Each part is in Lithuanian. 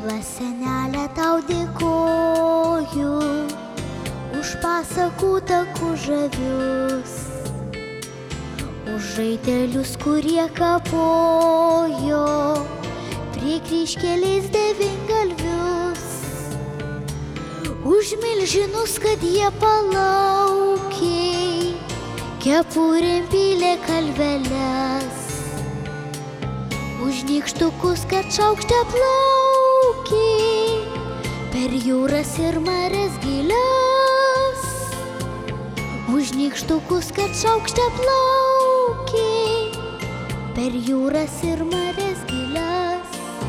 Žila senelė, tau dėkoju už pasakų takų žavius, už raitelius, kurie kapojo prie kryžkelės devyngalvius, už milžinus, kad jie palaukė, kepurėm pylė kalveles, už nykštukus, kad šaukšte plaukė per jūras ir marias gilias, už nykštukus, kad šaukšte plaukė per jūras ir marias gilias.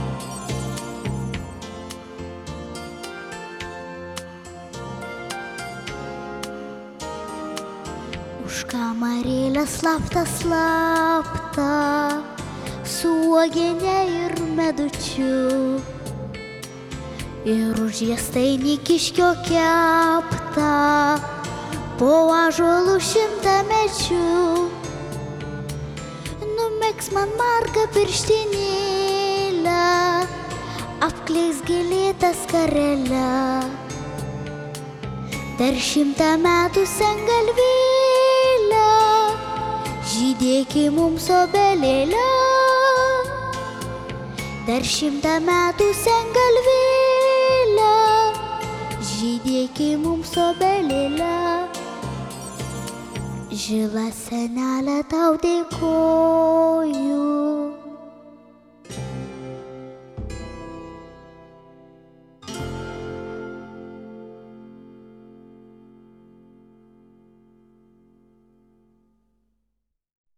Už kamarėlę slapta, slapta, su uogiene ir medučiu, ir už jastainį kiškio keptą po ąžuolų šimtamečiu. Numegzk man margą pirštinėlę, apkleisk gėlėtą skarelę, dar 100 metų sengalvėlę žydėki mums obelėlę, dar 100 metų sengalvėlę žydėki mums obelėlę. Žila senelė, tau dėkoju